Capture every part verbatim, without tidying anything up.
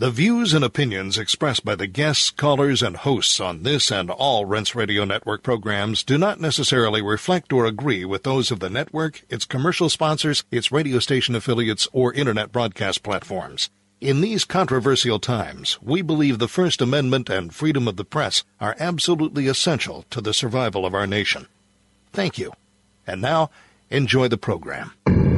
The views and opinions expressed by the guests, callers, and hosts on this and all Rense Radio Network programs do not necessarily reflect or agree with those of the network, its commercial sponsors, its radio station affiliates, or internet broadcast platforms. In these controversial times, we believe the First Amendment and freedom of the press are absolutely essential to the survival of our nation. Thank you. And now, enjoy the program.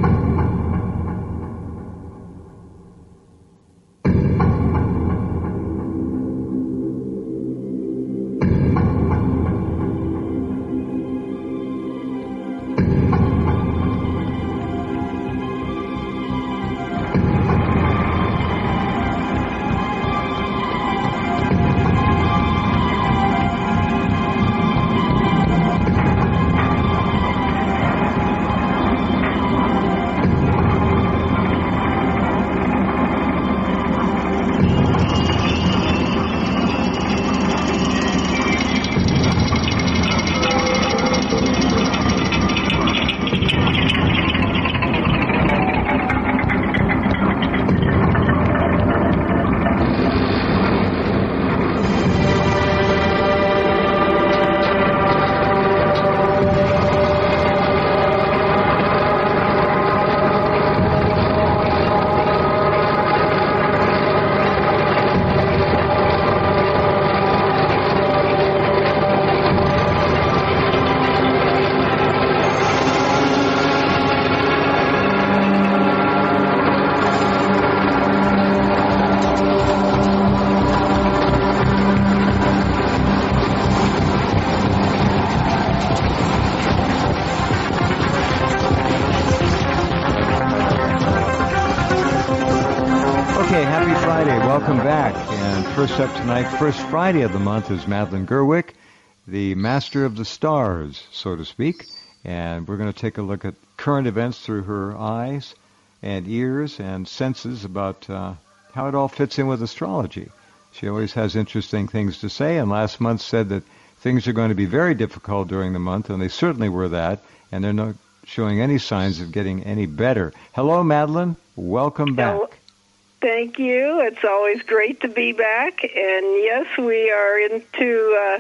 First up tonight, first Friday of the month, is Madeline Gerwick, the master of the stars, so to speak. And we're going to take a look at current events through her eyes and ears and senses about uh, how it all fits in with astrology. She always has interesting things to say, and last month said that things are going to be very difficult during the month, and they certainly were that, and they're not showing any signs of getting any better. Hello, Madeline. Welcome back. Hello. Thank you. It's always great to be back. And yes, we are into uh,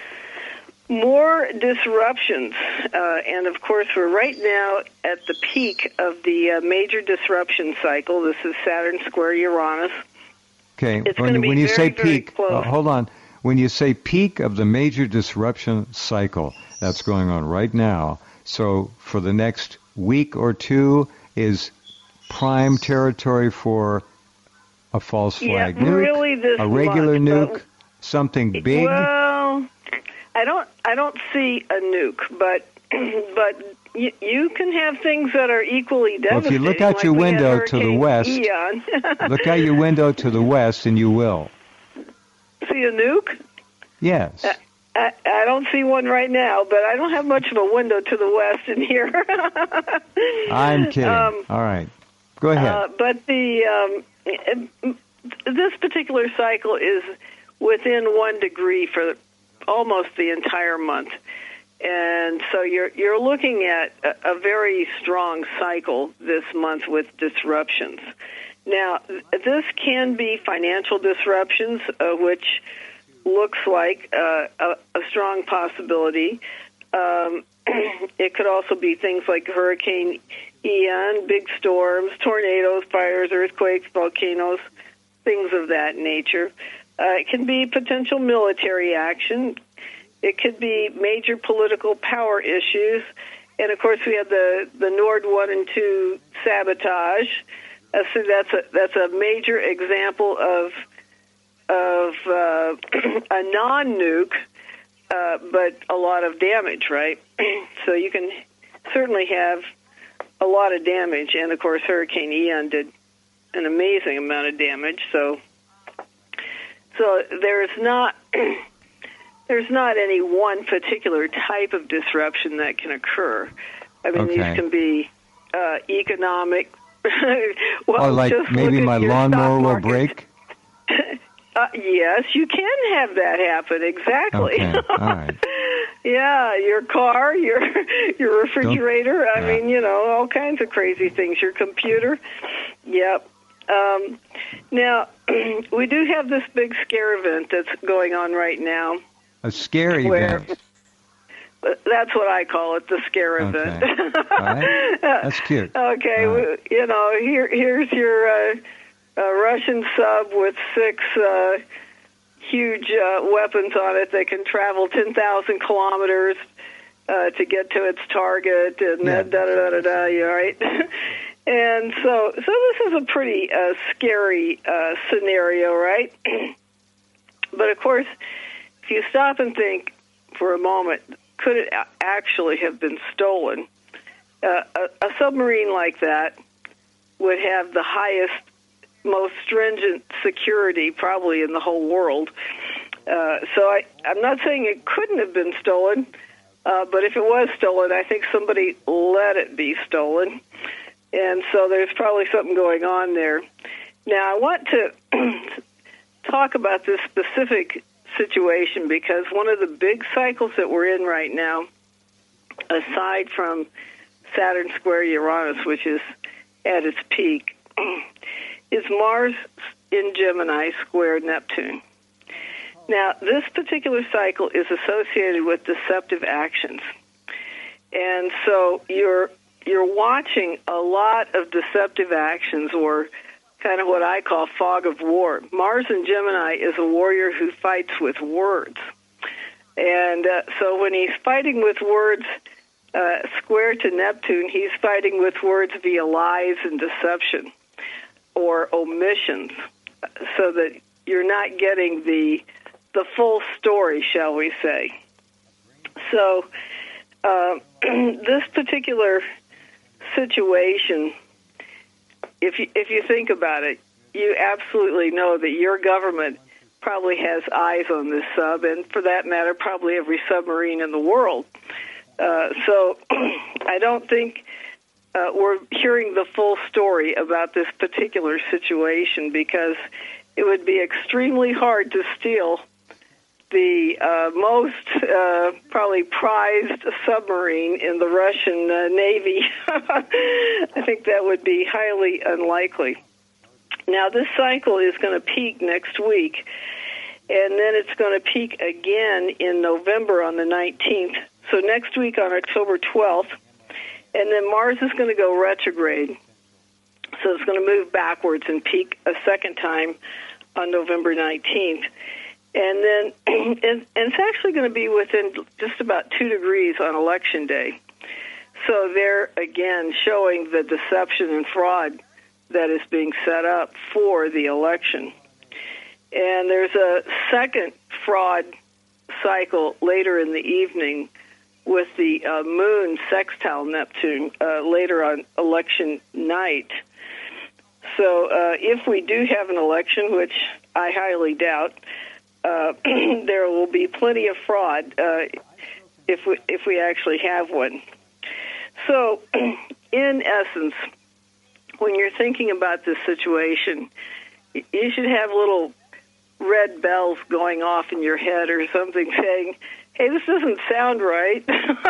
more disruptions. Uh, and of course, we're right now at the peak of the uh, major disruption cycle. This is Saturn square Uranus. Okay. It's when when you say peak, uh, hold on. When you say peak of the major disruption cycle, that's going on right now. So for the next week or two is prime territory for a false flag yeah, nuke, really this a regular month, nuke, something big. Well, I don't, I don't see a nuke, but, but you, you can have things that are equally devastating. Well, if you look out like your window to the west, Ian. look out your window to the west, and you will see a nuke. Yes. I, I, I don't see one right now, but I don't have much of a window to the west in here. I'm kidding. Um, All right, go ahead. Uh, but the um, this particular cycle is within one degree for almost the entire month, and so you're you're looking at a, a very strong cycle this month with disruptions. Now, this can be financial disruptions, uh, which looks like uh, a, a strong possibility. Um, it could also be things like Hurricane Ian, big storms, tornadoes, fires, earthquakes, volcanoes, things of that nature. Uh, it can be potential military action. It could be major political power issues. And, of course, we have the, the Nord one and two sabotage. Uh, so that's a, that's a major example of of uh, a non-nuke, uh, but a lot of damage, right? So you can certainly have a lot of damage. And, of course, Hurricane Ian did an amazing amount of damage. So so there's not there's not any one particular type of disruption that can occur. I mean, okay. These can be uh, economic. well, oh, like just maybe my lawnmower will break? Uh, yes, you can have that happen. Exactly. Okay. All right. Yeah, your car, your your refrigerator. Don't, I yeah. mean, you know, all kinds of crazy things. Your computer. Yep. Um, now, we do have this big scare event that's going on right now. A scare event? That's what I call it, the scare okay. event. All right. That's cute. Okay, right. you know, here here's your uh, uh, Russian sub with six uh, huge uh, weapons on it that can travel ten thousand kilometers uh, to get to its target, and yeah. da da da da da. You all right? And so, so this is a pretty uh, scary uh, scenario, right? But of course, if you stop and think for a moment, could it actually have been stolen? Uh, a, a submarine like that would have the highest, most stringent security probably in the whole world. Uh, so I, I'm not saying it couldn't have been stolen, uh, but if it was stolen, I think somebody let it be stolen. And so there's probably something going on there. Now, I want to talk about this specific situation because one of the big cycles that we're in right now, aside from Saturn square Uranus, which is at its peak, is Mars in Gemini square Neptune. Now, this particular cycle is associated with deceptive actions. And so you're you're watching a lot of deceptive actions, or kind of what I call fog of war. Mars in Gemini is a warrior who fights with words. And uh, so when he's fighting with words uh, square to Neptune, he's fighting with words via lies and deception or omissions, so that you're not getting the the full story, shall we say. So uh, this particular situation, if you, if you think about it, you absolutely know that your government probably has eyes on this sub, and for that matter, probably every submarine in the world. Uh, so I don't think uh, we're hearing the full story about this particular situation, because it would be extremely hard to steal the uh, most uh, probably prized submarine in the Russian uh, Navy. I think that would be highly unlikely. Now, this cycle is going to peak next week, and then it's going to peak again in November on the nineteenth. So next week on October twelfth, and then Mars is going to go retrograde. So it's going to move backwards and peak a second time on November nineteenth. And then and, and it's actually going to be within just about two degrees on Election Day. So they're, again, showing the deception and fraud that is being set up for the election. And there's a second fraud cycle later in the evening with the uh, moon sextile Neptune uh, later on election night. So uh, if we do have an election, which I highly doubt, uh, there will be plenty of fraud uh, if we, if we actually have one. So in essence, when you're thinking about this situation, you should have little red bells going off in your head or something saying, hey, this doesn't sound right.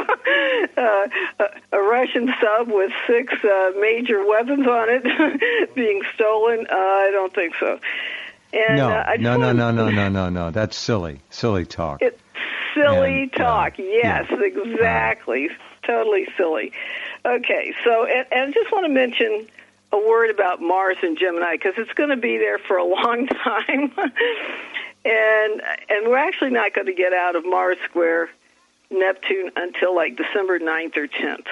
uh, a, a Russian sub with six uh, major weapons on it being stolen? Uh, I don't think so. And, no, uh, I no, no, wanna, no, no, no, no, no. That's silly. Silly talk. It's silly and, talk. Uh, yes, yeah. exactly. Uh, totally silly. Okay, so, and, and I just want to mention a word about Mars and Gemini, because it's going to be there for a long time. and and we're actually not going to get out of Mars square Neptune until like December ninth or tenth.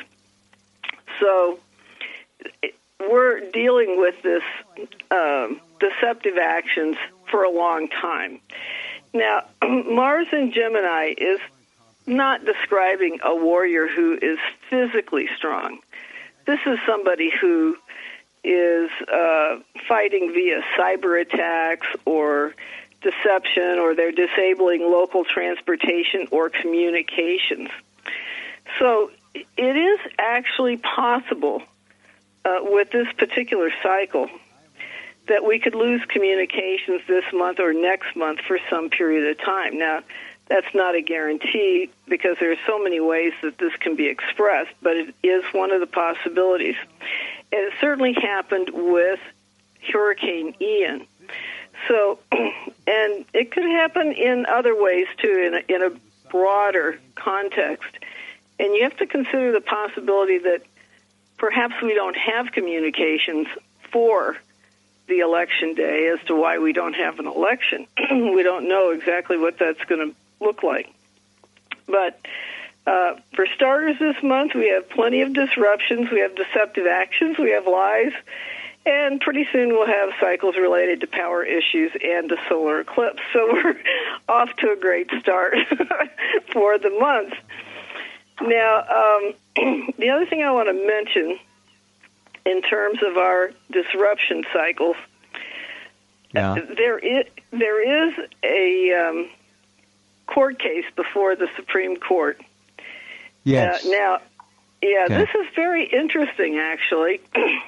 So it, we're dealing with this um, deceptive actions for a long time. Now, Mars in Gemini is not describing a warrior who is physically strong. This is somebody who is uh, fighting via cyber attacks or deception, or they're disabling local transportation or communications. So it is actually possible uh, with this particular cycle that we could lose communications this month or next month for some period of time. Now, that's not a guarantee, because there are so many ways that this can be expressed, but it is one of the possibilities. And it certainly happened with Hurricane Ian. So, and it could happen in other ways, too, in a, in a broader context. And you have to consider the possibility that perhaps we don't have communications for the election day as to why we don't have an election. We don't know exactly what that's going to look like. But uh, for starters this month, we have plenty of disruptions. We have deceptive actions. We have lies. And pretty soon we'll have cycles related to power issues and the solar eclipse. So we're off to a great start for the month. Now, um, the other thing I want to mention in terms of our disruption cycles, yeah. uh, there is, there is a um, court case before the Supreme Court. Yes. Uh, now, yeah, okay. This is very interesting, actually.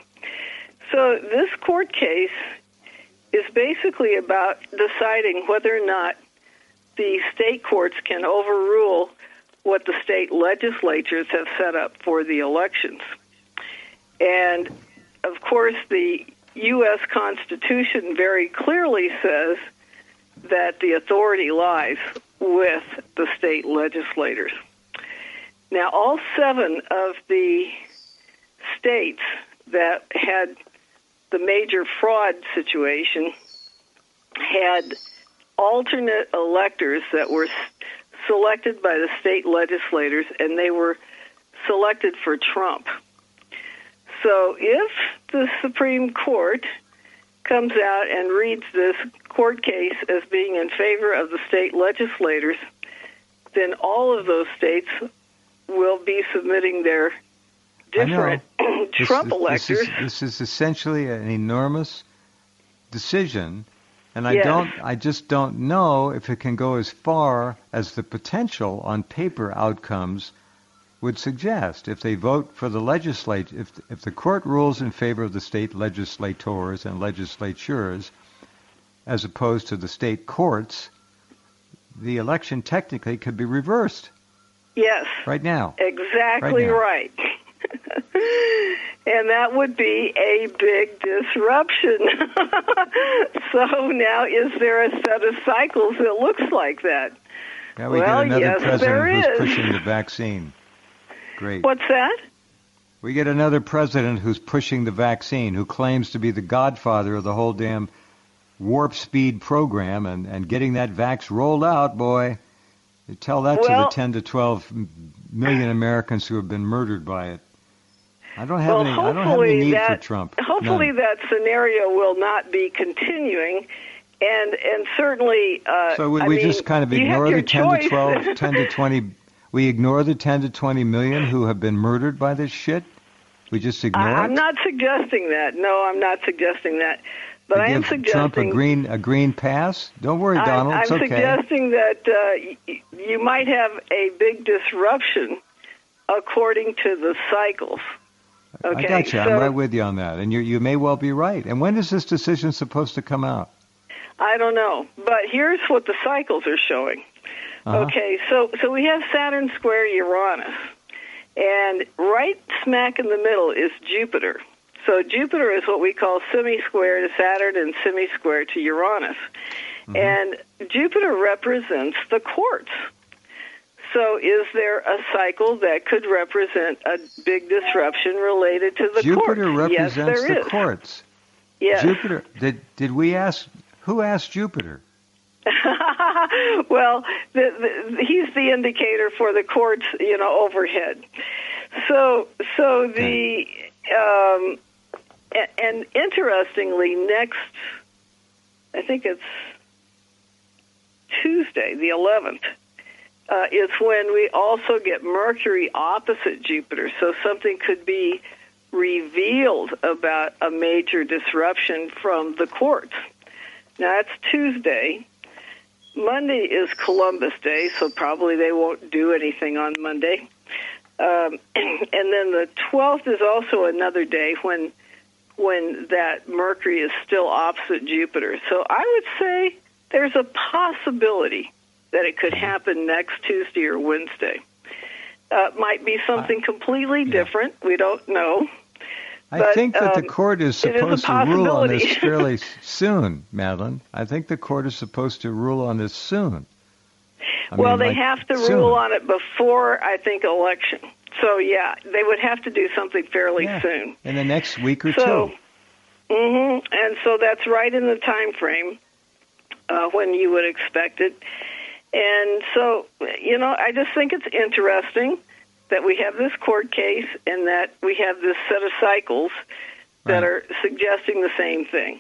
So this court case is basically about deciding whether or not the state courts can overrule what the state legislatures have set up for the elections. And, of course, the U S Constitution very clearly says that the authority lies with the state legislators. Now, all seven of the states that had the major fraud situation had alternate electors that were selected by the state legislators, and they were selected for Trump. So if the Supreme Court comes out and reads this court case as being in favor of the state legislators, then all of those states will be submitting their different Trump this, electors. This is, this is essentially an enormous decision, and I yes. don't. I just don't know if it can go as far as the potential on paper outcomes would suggest. If they vote for the legislature, if if the court rules in favor of the state legislators and legislatures, as opposed to the state courts, the election technically could be reversed. Yes. Right now. Exactly right. right. And that would be a big disruption. So now, is there a set of cycles that looks like that? Yeah, we well, get another yes, president there who's is. pushing the vaccine. Great. What's that? We get another president who's pushing the vaccine, who claims to be the godfather of the whole damn warp speed program, and, and getting that vax rolled out, boy. You tell that well, to the ten to twelve million Americans who have been murdered by it. I don't have well, any. I don't have any need that, for Trump. Hopefully, None. that scenario will not be continuing, and and certainly. Uh, so would I we mean, just kind of ignore the ten choice. to twelve, ten to twenty? We ignore the ten to twenty million who have been murdered by this shit. We just ignore I, it. I'm not suggesting that. No, I'm not suggesting that. But to I am give suggesting Trump a green a green pass. Don't worry, Donald. I'm, it's I'm okay. suggesting that uh, y- you might have a big disruption according to the cycles. Okay, I got you. so, I'm right with you on that, and you you may well be right. And when is this decision supposed to come out? I don't know, but here's what the cycles are showing. Uh-huh. Okay, so so we have Saturn square Uranus, and right smack in the middle is Jupiter. So Jupiter is what we call semi-square to Saturn and semi-square to Uranus. Mm-hmm. And Jupiter represents the courts. So is there a cycle that could represent a big disruption related to the Jupiter courts? represents yes, there the is. courts. Yes. Jupiter. Did did we ask? Who asked Jupiter? Well, the, the, he's the indicator for the courts, you know, overhead. So, so the um, and interestingly, next, I think it's Tuesday, the eleventh, uh, is when we also get Mercury opposite Jupiter. So something could be revealed about a major disruption from the courts. Now, that's Tuesday. Monday is Columbus Day, so probably they won't do anything on Monday. Um, and then the twelfth is also another day when when that Mercury is still opposite Jupiter. So I would say there's a possibility that it could happen next Tuesday or Wednesday. Uh, might be something completely different. We don't know. I but, think that um, the court is it is a supposed to rule on this possibility. fairly s- soon, Madeline. I think the court is supposed to rule on this soon. I well, mean, they like, have to soon. rule on it before, I think, election. So, yeah, they would have to do something fairly Yeah, soon. in the next week or So, two. hmm and so that's right in the time frame uh, when you would expect it. And so, you know, I just think it's interesting that we have this court case and that we have this set of cycles that Right. are suggesting the same thing.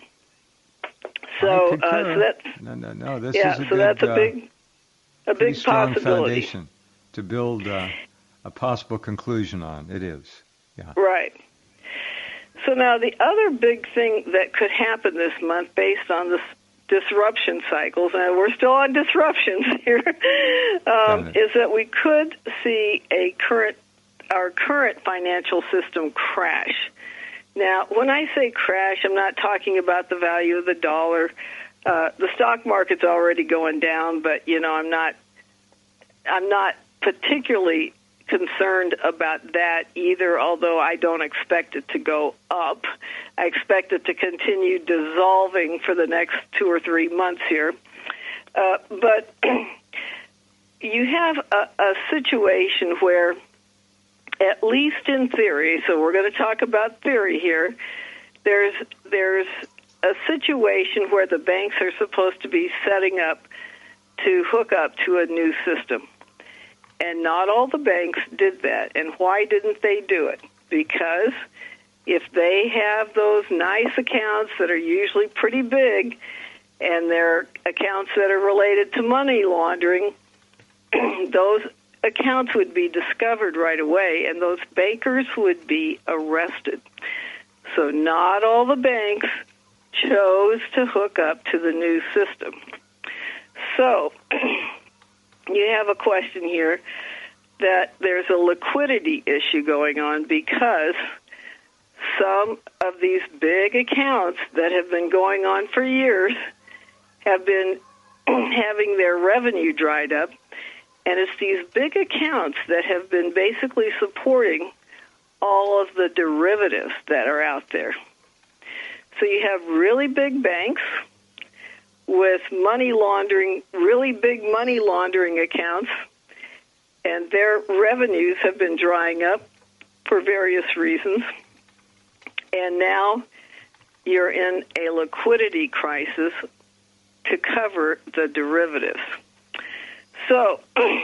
I So, uh, concur. so that's no, no, no. This yeah, is a so good, that's a uh, big, a pretty big strong possibility. foundation to build uh, a possible conclusion on. It is. Yeah. Right. So now the other big thing that could happen this month based on this disruption cycles, and we're still on disruptions here, um, is that we could see a current, our current financial system crash. Now, when I say crash, I'm not talking about the value of the dollar. Uh, the stock market's already going down, but you know, I'm not, I'm not particularly concerned about that either, although I don't expect it to go up. I expect it to continue dissolving for the next two or three months here. Uh, but you have a, a situation where, at least in theory, so we're going to talk about theory here, there's there's a situation where the banks are supposed to be setting up to hook up to a new system. And not all the banks did that. And why didn't they do it? Because if they have those nice accounts that are usually pretty big, and they're accounts that are related to money laundering, those accounts would be discovered right away, and those bankers would be arrested. So not all the banks chose to hook up to the new system. So you have a question here that there's a liquidity issue going on because some of these big accounts that have been going on for years have been having their revenue dried up, and it's these big accounts that have been basically supporting all of the derivatives that are out there. So you have really big banks with money laundering, really big money laundering accounts, and their revenues have been drying up for various reasons. And now you're in a liquidity crisis to cover the derivatives. So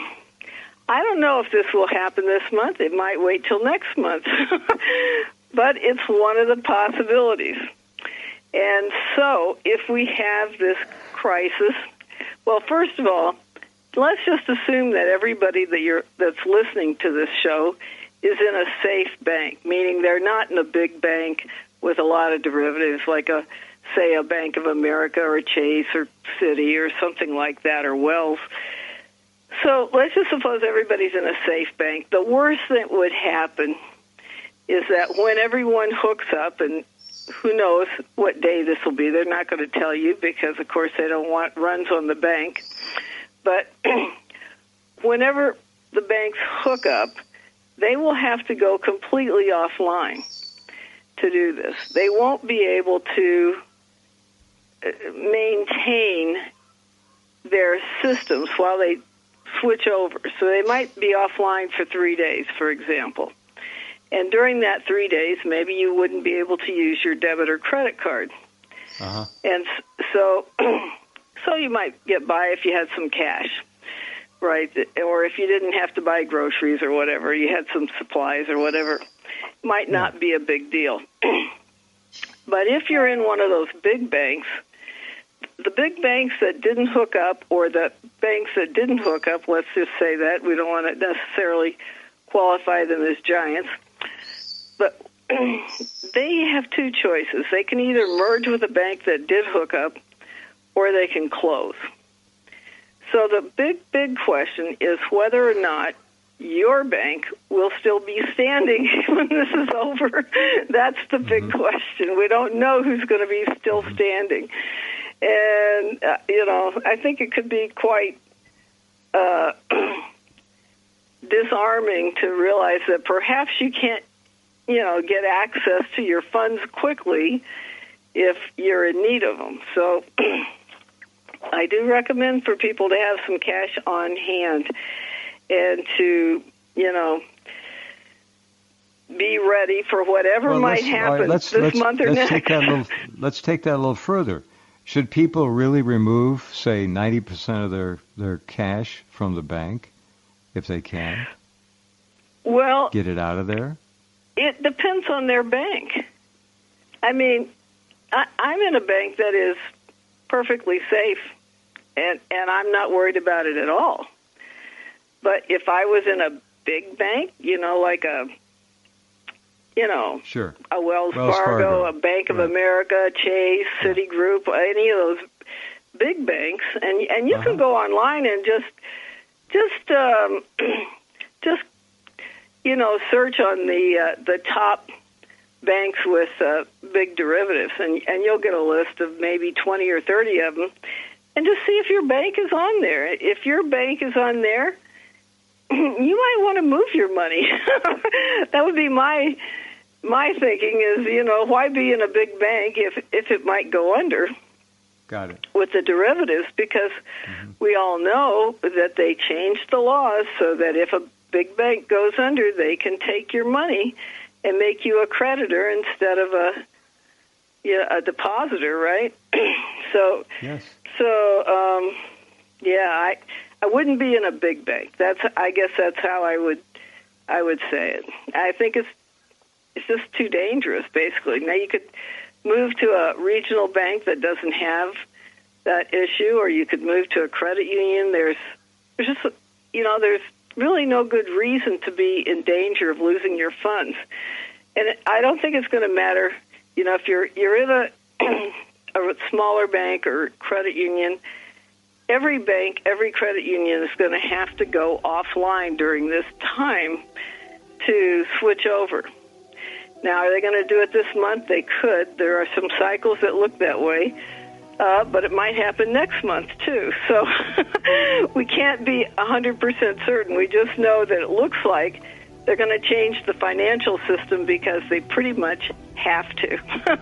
I don't know if this will happen this month. It might wait till next month. But it's one of the possibilities. And so if we have this crisis, well, first of all, let's just assume that everybody that you're that's listening to this show is in a safe bank, meaning they're not in a big bank with a lot of derivatives like a, say, a Bank of America or a Chase or Citi or something like that, or Wells. So let's just suppose everybody's in a safe bank. The worst that would happen is that when everyone hooks up, and who knows what day this will be, they're not going to tell you because, of course, they don't want runs on the bank. But whenever the banks hook up, they will have to go completely offline to do this. They won't be able to maintain their systems while they switch over. So they might be offline for three days, for example. And during that three days, maybe you wouldn't be able to use your debit or credit card. Uh-huh. And so, so you might get by if you had some cash, right? Or if you didn't have to buy groceries or whatever, you had some supplies or whatever. Might not be a big deal. But if you're in one of those big banks, the big banks that didn't hook up, or the banks that didn't hook up, let's just say that, we don't want to necessarily qualify them as giants, but they have two choices. They can either merge with a bank that did hook up, or they can close. So the big, big question is whether or not your bank will still be standing when this is over. That's the big mm-hmm. question. We don't know who's going to be still mm-hmm. standing. And, uh, you know, I think it could be quite uh, disarming to realize that perhaps you can't you know, get access to your funds quickly if you're in need of them. So I do recommend for people to have some cash on hand and to, you know, be ready for whatever well, might happen right, let's, this let's, month or let's next. Take that a little, let's take that a little further. Should people really remove, say, ninety percent of their, their cash from the bank if they can? Well, get it out of there? It depends on their bank. I mean, I, I'm in a bank that is perfectly safe, and, and I'm not worried about it at all. But if I was in a big bank, you know, like a, you know, sure. a Wells, Wells Fargo, Fargo, a Bank of right. America, Chase, yeah. Citigroup, any of those big banks, and and you uh-huh. can go online and just just um, just you know search on the uh, the top banks with uh, big derivatives, and and you'll get a list of maybe twenty or thirty of them, and just see if your bank is on there. If your bank is on there, you might want to move your money. That would be my my thinking is, you know, why be in a big bank if if it might go under? Got it. With the derivatives, because mm-hmm. we all know that they changed the laws so that if a big bank goes under, they can take your money and make you a creditor instead of a yeah, a depositor, right? so yes. So um, yeah, I I wouldn't be in a big bank. That's I guess that's how I would I would say it. I think it's it's just too dangerous, basically. Now you could move to a regional bank that doesn't have that issue, or you could move to a credit union. There's there's just you know there's really no good reason to be in danger of losing your funds, and I don't think it's going to matter. You know, if you're you're in a a smaller bank or credit union, every bank, every credit union is going to have to go offline during this time to switch over. Now, are they going to do it this month? They could. There are some cycles that look that way, uh, but it might happen next month, too. So we can't be one hundred percent certain. We just know that it looks like they're going to change the financial system because they pretty much have to.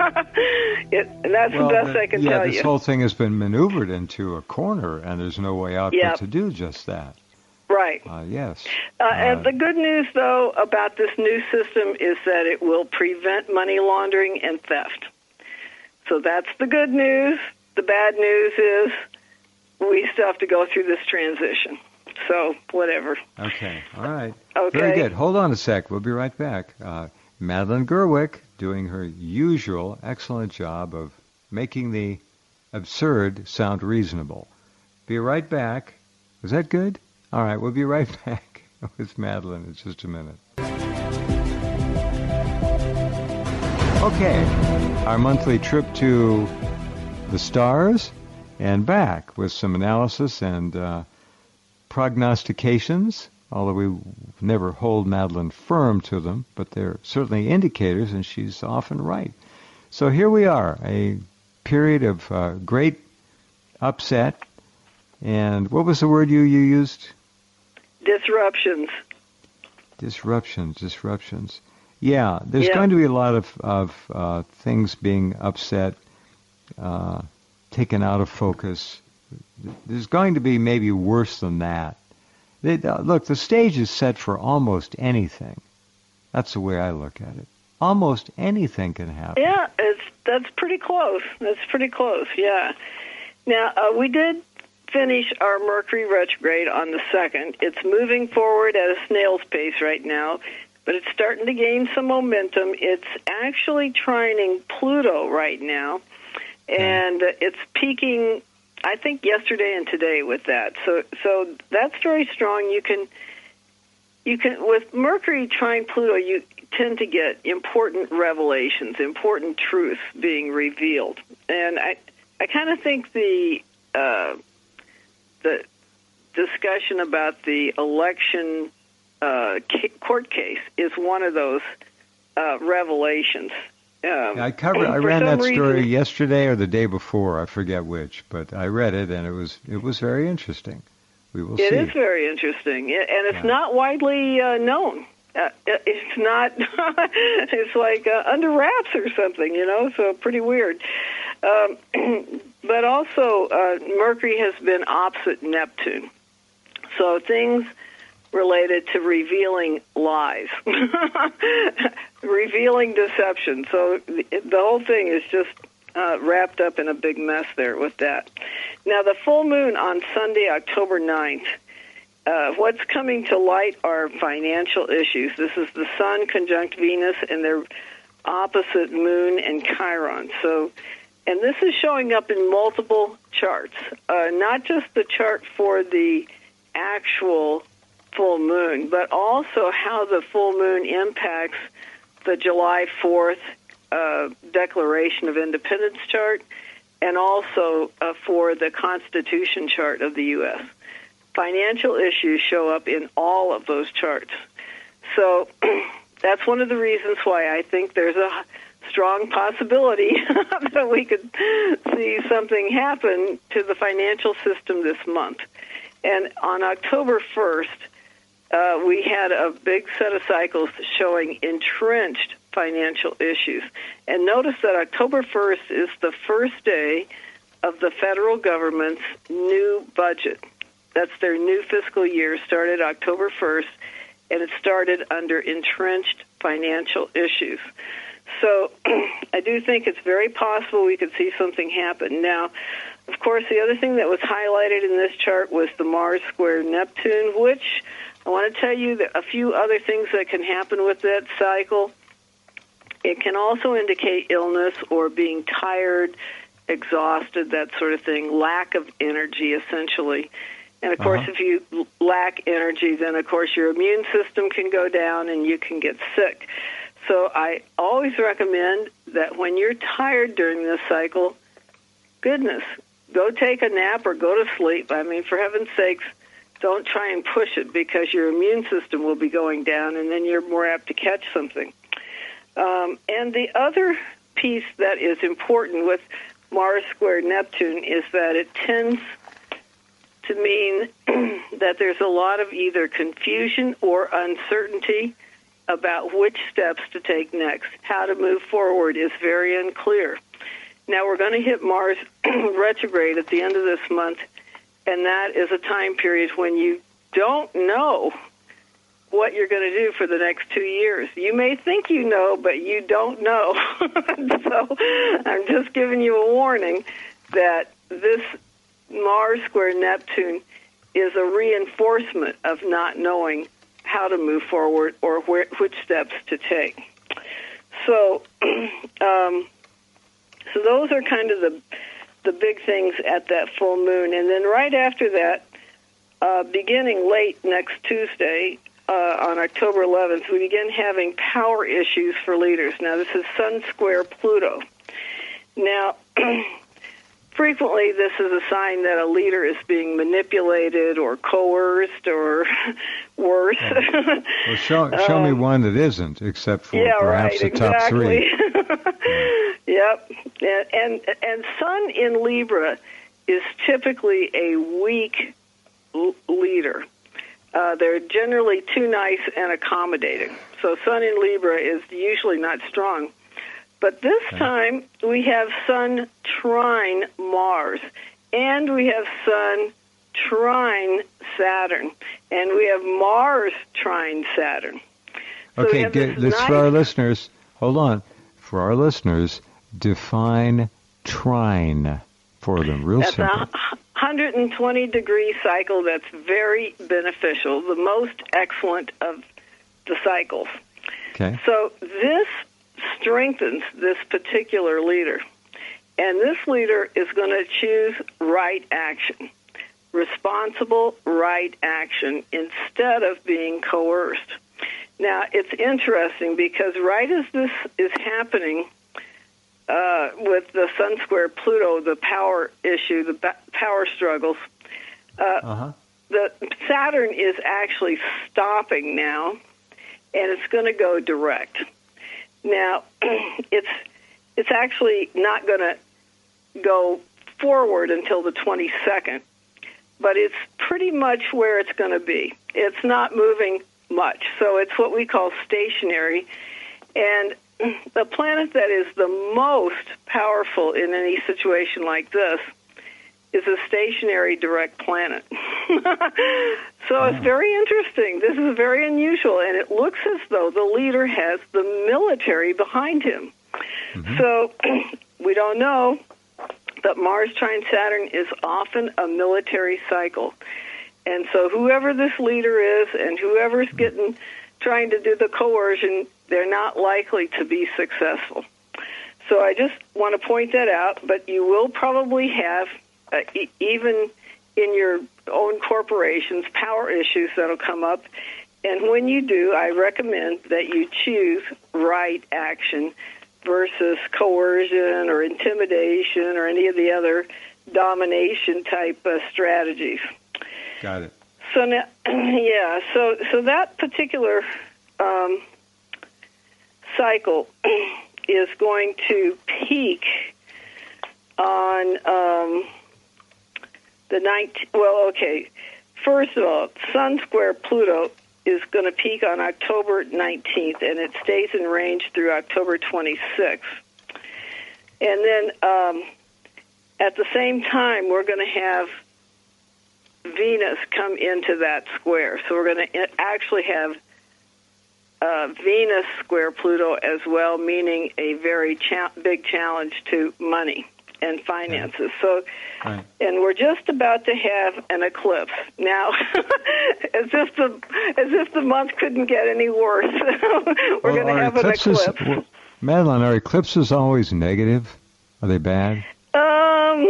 it, and that's well, the best the, I can yeah, tell this you. This whole thing has been maneuvered into a corner, and there's no way out yep. but to do just that. Right. Uh, yes. Uh, uh, and the good news, though, about this new system is that it will prevent money laundering and theft. So that's the good news. The bad news is we still have to go through this transition. So whatever. Okay. All right. Okay. Very good. Hold on a sec. We'll be right back. Uh, Madeline Gerwick doing her usual excellent job of making the absurd sound reasonable. Be right back. Was that good? All right, we'll be right back with Madeline in just a minute. Okay, our monthly trip to the stars and back with some analysis and uh, prognostications, although we never hold Madeline firm to them, but they're certainly indicators, and she's often right. So here we are, a period of uh, great upset. And what was the word you, you used? Disruptions. Disruptions, disruptions. Yeah, there's yeah. going to be a lot of, of uh, things being upset, uh, taken out of focus. There's going to be maybe worse than that. They, uh, look, the stage is set for almost anything. That's the way I look at it. Almost anything can happen. Yeah, it's that's pretty close. That's pretty close, yeah. Now, uh, we did finish our Mercury retrograde on the second. It's moving forward at a snail's pace right now, but it's starting to gain some momentum. It's actually trining Pluto right now, and uh, it's peaking, I think, yesterday and today with that. So, so that's very strong. You can, you can with Mercury trine Pluto, you tend to get important revelations, important truths being revealed, and I, I kind of think the uh, the discussion about the election uh, court case is one of those uh, revelations. Um, I covered. I ran that reason, story yesterday or the day before. I forget which, but I read it, and it was it was very interesting. We will it see. It is very interesting, and it's yeah. not widely uh, known. uh, it's not, it's like uh, under wraps or something, you know, so pretty weird. Um, but also, uh, Mercury has been opposite Neptune. So things related to revealing lies, revealing deception. So the, the whole thing is just uh, wrapped up in a big mess there with that. Now, the full moon on Sunday, October ninth, uh, what's coming to light are financial issues. This is the Sun conjunct Venus and their opposite moon and Chiron. So, and this is showing up in multiple charts, uh, not just the chart for the actual full moon, but also how the full moon impacts the July fourth uh, Declaration of Independence chart, and also uh, for the Constitution chart of the U S Financial issues show up in all of those charts. So that's one of the reasons why I think there's a strong possibility that we could see something happen to the financial system this month. And on October first, uh, we had a big set of cycles showing entrenched financial issues. And notice that October first is the first day of the federal government's new budget. That's their new fiscal year, started October first, and it started under entrenched financial issues. So I do think it's very possible we could see something happen. Now, of course, the other thing that was highlighted in this chart was the Mars square Neptune, which I want to tell you that a few other things that can happen with that cycle. It can also indicate illness or being tired, exhausted, that sort of thing, lack of energy, essentially. And, of course, uh-huh. if you lack energy, then, of course, your immune system can go down and you can get sick. So I always recommend that when you're tired during this cycle, goodness, go take a nap or go to sleep. I mean, for heaven's sakes, don't try and push it, because your immune system will be going down, and then you're more apt to catch something. Um, and the other piece that is important with Mars square Neptune is that it tends to mean that there's a lot of either confusion or uncertainty about which steps to take next. How to move forward is very unclear. Now, we're going to hit Mars retrograde at the end of this month, and that is a time period when you don't know what you're going to do for the next two years. You may think you know, but you don't know. So I'm just giving you a warning that this Mars square Neptune is a reinforcement of not knowing how to move forward or where, which steps to take. So, um, so those are kind of the the big things at that full moon. And then right after that, uh, beginning late next Tuesday, uh, on October eleventh, we begin having power issues for leaders. Now, this is Sun square Pluto. Now, frequently, this is a sign that a leader is being manipulated or coerced or worse. Well, well show, show um, me one that isn't, except for yeah, perhaps right, the top exactly. three. Yep. And, and and Sun in Libra is typically a weak l- leader. Uh, they're generally too nice and accommodating. So Sun in Libra is usually not strong. But this okay. time, we have Sun trine Mars, and we have Sun trine Saturn, and we have Mars trine Saturn. So okay, get, this nice... for our listeners, hold on. For our listeners, define trine for them, real that's simple. That's a one hundred twenty degree cycle that's very beneficial, the most excellent of the cycles. Okay. So this strengthens this particular leader. And this leader is going to choose right action, responsible right action, instead of being coerced. Now, it's interesting because right as this is happening uh, with the Sun square Pluto, the power issue, the ba- power struggles, uh, uh-huh. the Saturn is actually stopping now, and it's going to go direct. Now, it's it's actually not going to go forward until the twenty-second, but it's pretty much where it's going to be. It's not moving much. So it's what we call stationary. And the planet that is the most powerful in any situation like this is a stationary direct planet. So wow. It's very interesting. This is very unusual, and it looks as though the leader has the military behind him. Mm-hmm. So we don't know, but Mars trine Saturn is often a military cycle. And so whoever this leader is and whoever's getting trying to do the coercion, they're not likely to be successful. So I just want to point that out, but you will probably have, uh, e- even in your own corporations, power issues that will come up. And when you do, I recommend that you choose right action versus coercion or intimidation or any of the other domination-type uh, strategies. Got it. So now, yeah, so so that particular um, cycle is going to peak on um, the nineteenth. Well, okay. First of all, Sun square Pluto is going to peak on October nineteenth, and it stays in range through October twenty-sixth. And then um, at the same time, we're going to have Venus come into that square. So we're going to actually have uh, Venus square Pluto as well, meaning a very cha- big challenge to money and finances. So, right. And we're just about to have an eclipse. Now, as if the as if the month couldn't get any worse, we're well, going to have eclipses, an eclipse. Well, Madeline, are eclipses always negative? Are they bad? Um,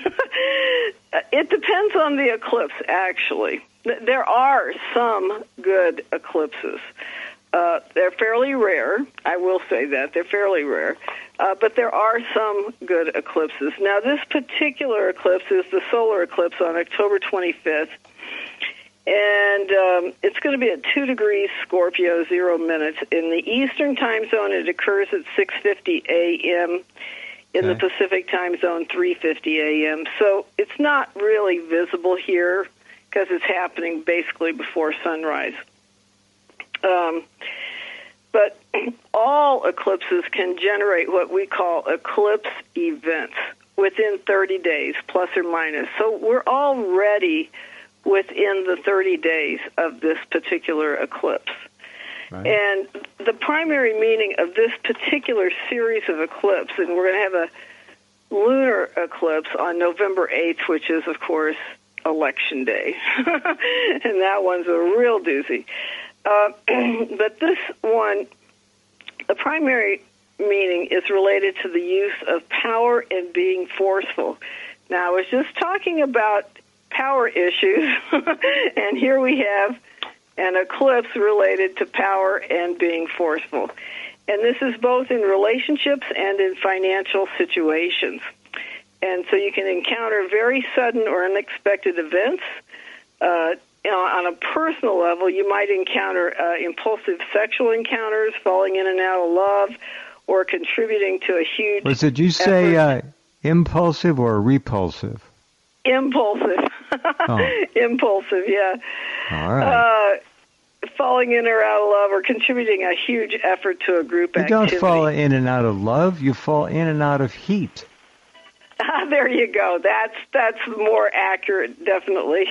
it depends on the eclipse, actually. There are some good eclipses. Uh, they're fairly rare. I will say that. They're fairly rare. Uh, but there are some good eclipses. Now, this particular eclipse is the solar eclipse on October twenty-fifth. And um, it's going to be at two degrees Scorpio, zero minutes. In the Eastern time zone, it occurs at six fifty a.m., in okay. the Pacific time zone, three fifty a.m. So it's not really visible here because it's happening basically before sunrise. Um, but all eclipses can generate what we call eclipse events within thirty days, plus or minus. So we're already within the thirty days of this particular eclipse. Right. And the primary meaning of this particular series of eclipses, and we're going to have a lunar eclipse on November eighth, which is, of course, Election Day. And that one's a real doozy. Uh, but this one, the primary meaning is related to the use of power and being forceful. Now, I was just talking about power issues, and here we have an eclipse related to power and being forceful. And this is both in relationships and in financial situations. And so you can encounter very sudden or unexpected events. Uh, you know, on a personal level, you might encounter uh, impulsive sexual encounters, falling in and out of love, or contributing to a huge... Was did you say uh, impulsive or repulsive? Impulsive. Oh. Impulsive, yeah. All right. Uh, falling in or out of love or contributing a huge effort to a group you activity. You don't fall in and out of love. You fall in and out of heat. Ah, there you go. That's that's more accurate, definitely.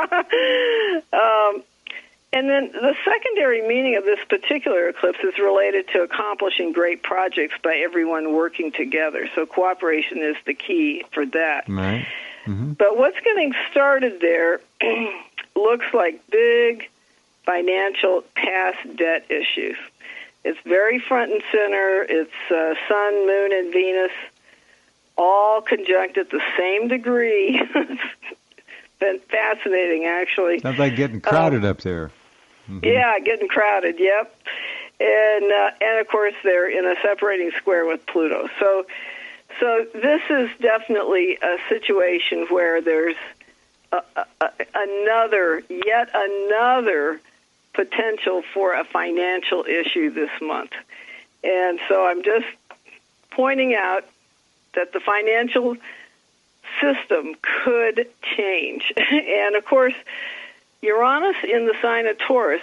um, and then the secondary meaning of this particular eclipse is related to accomplishing great projects by everyone working together. So cooperation is the key for that. Right. Mm-hmm. But what's getting started there looks like big financial past debt issues. It's very front and center. It's uh, Sun, Moon, and Venus all conjunct at the same degree. It's been fascinating, actually. Sounds like getting crowded um, up there. Mm-hmm. Yeah, getting crowded, yep. And, uh, and, of course, they're in a separating square with Pluto. So... So this is definitely a situation where there's a, a, another, yet another potential for a financial issue this month. And so I'm just pointing out that the financial system could change. And, of course, Uranus in the sign of Taurus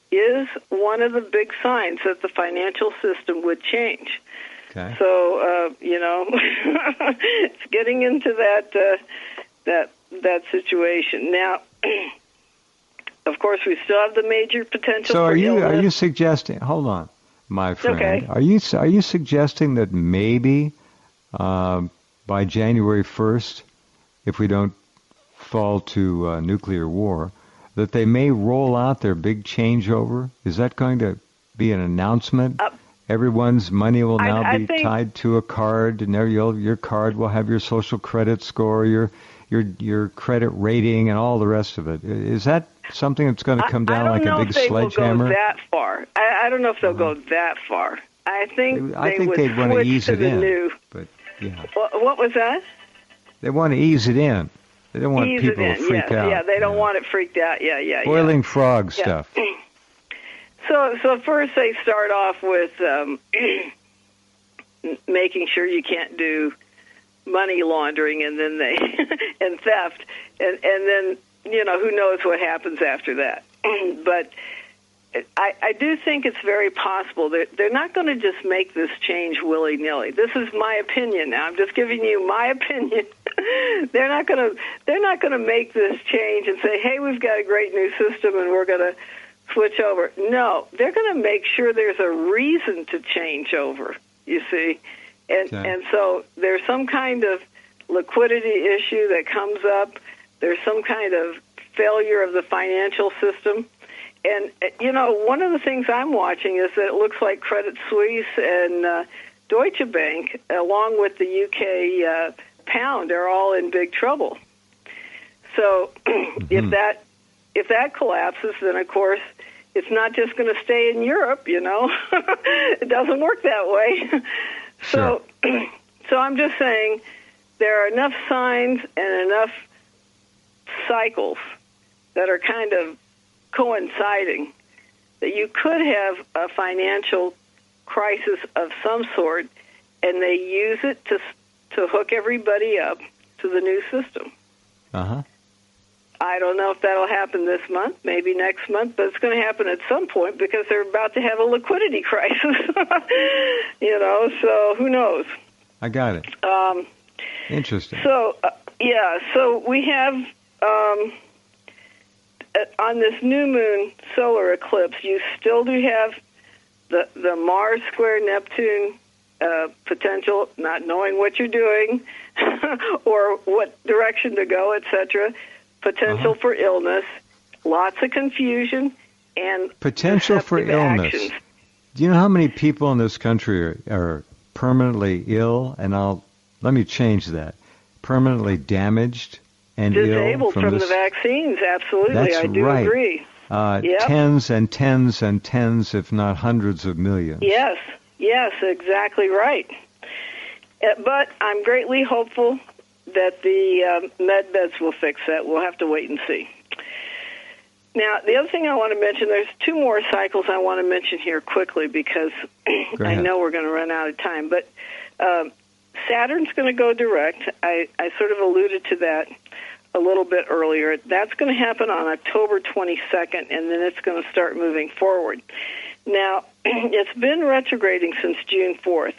is one of the big signs that the financial system would change. Okay. So, uh, you know, it's getting into that uh, that that situation now. Of course, we still have the major potential. So, for are you illness. are you suggesting? Hold on, my friend. Okay. Are you are you suggesting that maybe uh, by January first, if we don't fall to uh, nuclear war, that they may roll out their big changeover? Is that going to be an announcement? Uh, Everyone's money will now I, I be think, tied to a card, and there you'll, your card will have your social credit score, your your your credit rating, and all the rest of it. Is that something that's going to come down like a big sledgehammer? I don't know if they will go that far. I, I don't know if they'll uh-huh. go that far. I think I they think would they'd want to ease to it the in. New. But yeah, What, what was that? They want to ease it in. They don't want ease people it in. to freak yes. out. Yeah, they don't yeah. want it freaked out. Yeah, yeah, Boiling yeah. frog yeah. stuff. So, so first they start off with um, making sure you can't do money laundering, and then they and theft, and and then you know who knows what happens after that. But I, I do think it's very possible that they're not going to just make this change willy nilly. This is my opinion. Now I'm just giving you my opinion. they're not going to they're not going to make this change and say, hey, we've got a great new system and we're going to switch over. No, they're going to make sure there's a reason to change over, you see. And okay. and so there's some kind of liquidity issue that comes up. There's some kind of failure of the financial system. And, you know, one of the things I'm watching is that it looks like Credit Suisse and uh, Deutsche Bank, along with the U K uh, pound, are all in big trouble. So mm-hmm. if that if that collapses, then, of course, it's not just going to stay in Europe, you know. It doesn't work that way. So, sure. so I'm just saying there are enough signs and enough cycles that are kind of coinciding that you could have a financial crisis of some sort, and they use it to to hook everybody up to the new system. Uh-huh. I don't know if that'll happen this month, maybe next month, but it's going to happen at some point because they're about to have a liquidity crisis. You know, so who knows? I got it. Um, Interesting. So, uh, yeah, so we have, um, on this new moon solar eclipse, you still do have the, the Mars square Neptune uh, potential, not knowing what you're doing or what direction to go, et cetera, potential uh-huh. for illness, lots of confusion, and potential for illness. Actions. Do you know how many people in this country are, are permanently ill? And I'll let me change that. Permanently damaged and disabled ill from, from this? the vaccines. Absolutely, That's I do right. agree. Uh, yep. Tens and tens and tens, if not hundreds of millions. Yes, yes, exactly right. Uh, but I'm greatly hopeful that the um, med beds will fix that. We'll have to wait and see. Now, the other thing I want to mention, there's two more cycles I want to mention here quickly because I know we're going to run out of time. But um, Saturn's going to go direct. I, I sort of alluded to that a little bit earlier. That's going to happen on October twenty-second, and then it's going to start moving forward. Now, it's been retrograding since June fourth.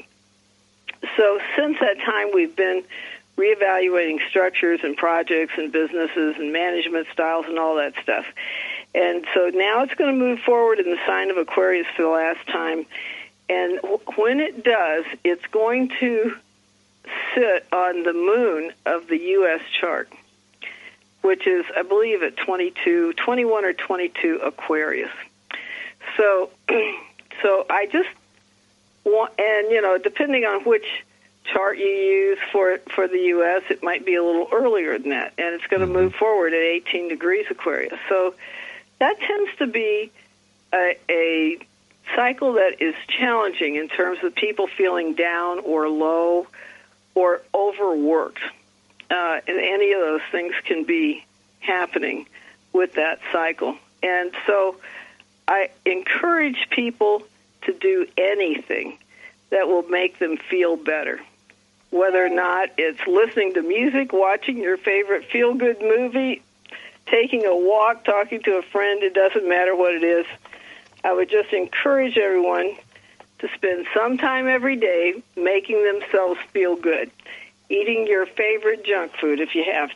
So since that time, we've been reevaluating structures and projects and businesses and management styles and all that stuff. And so now it's going to move forward in the sign of Aquarius for the last time. And w- when it does, it's going to sit on the moon of the U S chart, which is, I believe, at twenty-two, twenty-one or twenty-two Aquarius. So, so I just want, and, you know, depending on which chart you use for for the U S, it might be a little earlier than that, and it's going to mm-hmm. move forward at eighteen degrees Aquarius. So that tends to be a, a cycle that is challenging in terms of people feeling down or low or overworked. Uh, and any of those things can be happening with that cycle. And so I encourage people to do anything that will make them feel better. Whether or not it's listening to music, watching your favorite feel-good movie, taking a walk, talking to a friend, it doesn't matter what it is. I would just encourage everyone to spend some time every day making themselves feel good, eating your favorite junk food if you have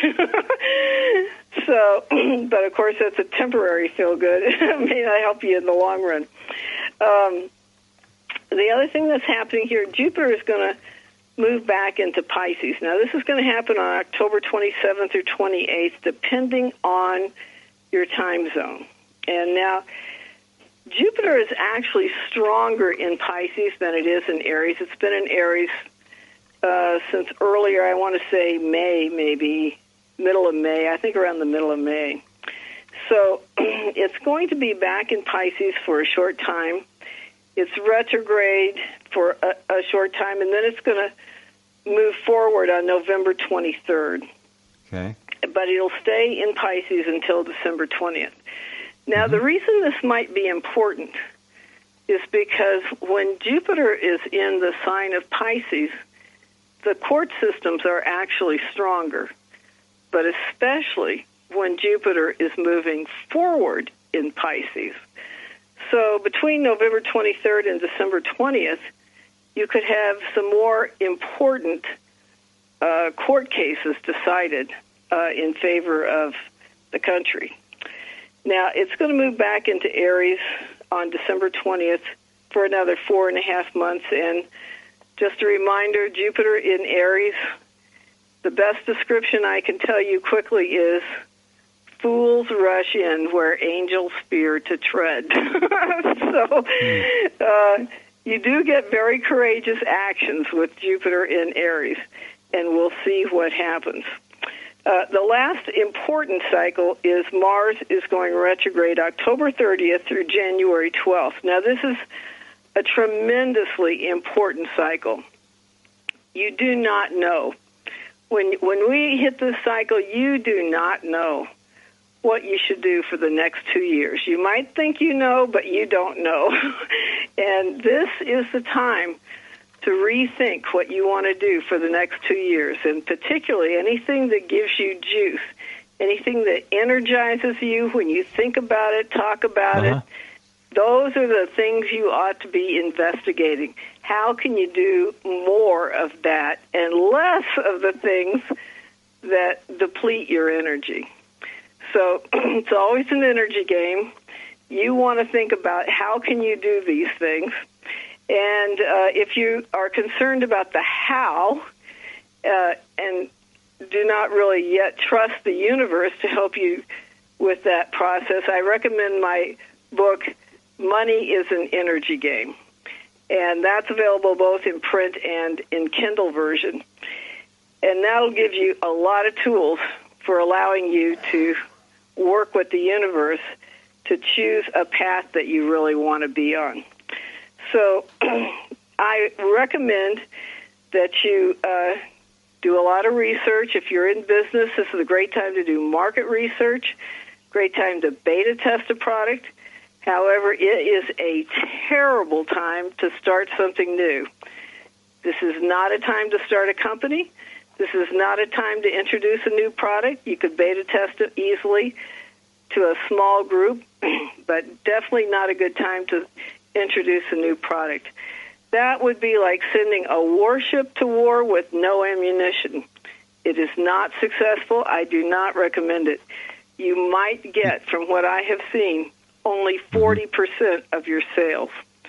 to. So, but of course that's a temporary feel good. It may not help you in the long run. Um, the other thing that's happening here, Jupiter is going to move back into Pisces. Now, this is going to happen on October twenty-seventh or twenty-eighth, depending on your time zone. And now, Jupiter is actually stronger in Pisces than it is in Aries. It's been in Aries uh, since earlier, I want to say May, maybe middle of May, I think around the middle of May. So it's going to be back in Pisces for a short time. It's retrograde for a, a short time, and then it's going to move forward on November twenty-third. Okay. But it'll stay in Pisces until December twentieth. Now, mm-hmm. the reason this might be important is because when Jupiter is in the sign of Pisces, the court systems are actually stronger, but especially when Jupiter is moving forward in Pisces. So between November twenty-third and December twentieth, you could have some more important uh, court cases decided uh, in favor of the country. Now, it's going to move back into Aries on December twentieth for another four and a half months. And just a reminder, Jupiter in Aries, the best description I can tell you quickly is fools rush in where angels fear to tread. So uh, you do get very courageous actions with Jupiter in Aries, and we'll see what happens. Uh, the last important cycle is Mars is going retrograde October thirtieth through January twelfth. Now, this is a tremendously important cycle. You do not know. When, when we hit this cycle, you do not know what you should do for the next two years. You might think you know, but you don't know. And this is the time to rethink what you want to do for the next two years, and particularly anything that gives you juice, anything that energizes you when you think about it, talk about uh-huh. it. Those are the things you ought to be investigating. How can you do more of that and less of the things that deplete your energy? So it's always an energy game. You want to think about how can you do these things. And uh, if you are concerned about the how uh, and do not really yet trust the universe to help you with that process, I recommend my book, Money is an Energy Game. And that's available both in print and in Kindle version. And that'll give you a lot of tools for allowing you to work with the universe to choose a path that you really want to be on. So I recommend that you uh, do a lot of research. If you're in business, this is a great time to do market research, great time to beta test a product. However, it is a terrible time to start something new. This is not a time to start a company. This is not a time to introduce a new product. You could beta test it easily to a small group, but definitely not a good time to introduce a new product. That would be like sending a warship to war with no ammunition. It is not successful. I do not recommend it. You might get, from what I have seen, only forty percent of your sales.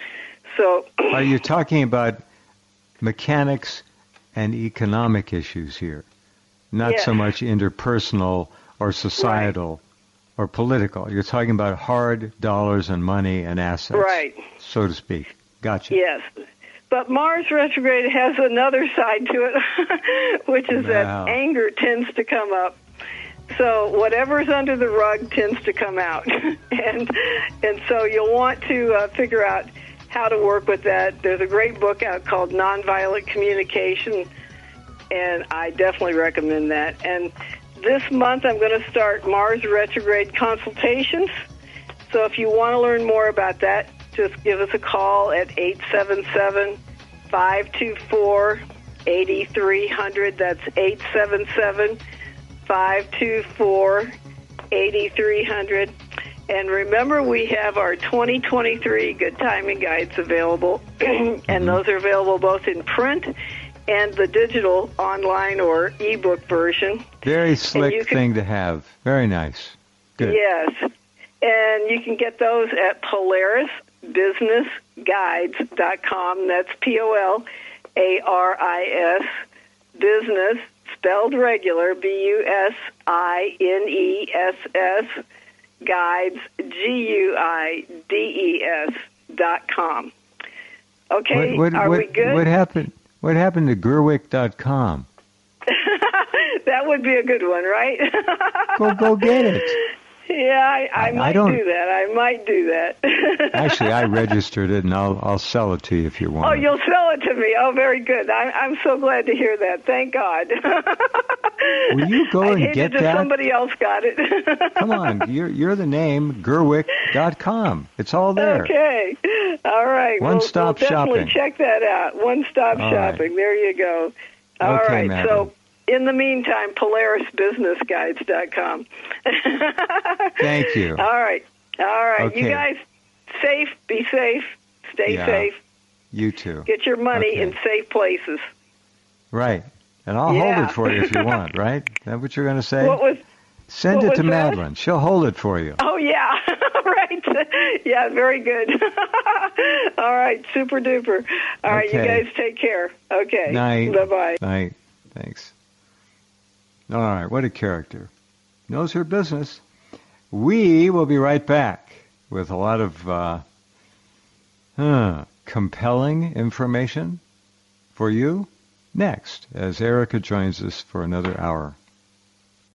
So, are you talking about mechanics and economic issues here? Not yes. so much interpersonal or societal right. or political. You're talking about hard dollars and money and assets, right. so to speak. Gotcha. Yes. But Mars retrograde has another side to it, which is wow. that anger tends to come up. So whatever's under the rug tends to come out. and and so you'll want to uh, figure out how to work with that. There's a great book out called Nonviolent Communication, and I definitely recommend that. And this month I'm going to start Mars retrograde consultations. So if you want to learn more about that, just give us a call at eight seven seven, five two four, eight three zero zero. That's eight seven seven, five two four, eight three zero zero. And remember, we have our twenty twenty-three Good Timing Guides available, and mm-hmm. those are available both in print and the digital online or ebook version. Very slick can, thing to have. Very nice. Good. Yes. And you can get those at Polaris Business Guides dot com. That's P O L A R I S, business, spelled regular, B U S I N E S S, guides, G U I D E S, dot com. Okay, what, what, are what, we good? What happened, what happened to Gerwick dot com? That would be a good one, right? go, go get it. Yeah, I, I, I might I don't, do that. I might do that. Actually, I registered it, and I'll I'll sell it to you if you want. Oh, you'll sell it to me. Oh, very good. I'm I'm so glad to hear that. Thank God. Will you go and I get that? that? Somebody else got it. Come on, you're you're the name Gerwick dot com. It's all there. Okay. All right. One we'll, stop we'll definitely shopping. Check that out. One stop all shopping. Right. There you go. All okay, right. Madeline. So. In the meantime, Polaris Business Guides dot com. Thank you. All right. All right. Okay. You guys, safe, be safe, stay yeah. safe. You too. Get your money okay. in safe places. Right. And I'll yeah. hold it for you if you want, right? Is that what you're going to say? What was, Send what it was to that? Madeline. She'll hold it for you. Oh, yeah. Right. Yeah, very good. All right. Super duper. All right. Okay. You guys take care. Okay. Night. Bye-bye. Night. Thanks. All right, what a character. Knows her business. We will be right back with a lot of uh, huh, compelling information for you next as Erica joins us for another hour.